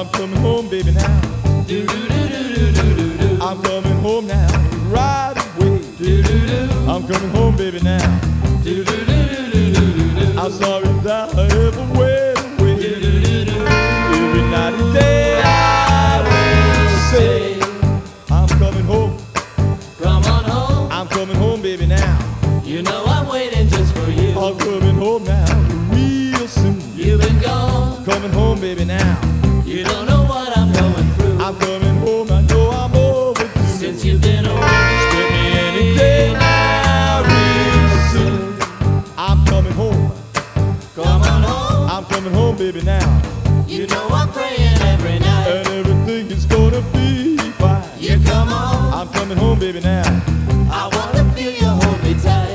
I'm coming home, baby, now. I'm coming home now, right away. I'm coming home, baby, now. I'm sorry that I ever went away. Every night and day I will say, I'm coming home. Come on home. I'm coming home, baby, now. You know I'm waiting just for you. I'm coming home now, real soon. You've been gone. Coming home, baby, now. You don't know what I'm going through. I'm coming home, I know I'm overdue. Since you've been away. Expect me any day now, real soon. I'm coming home. Come on home. I'm coming home, baby, now.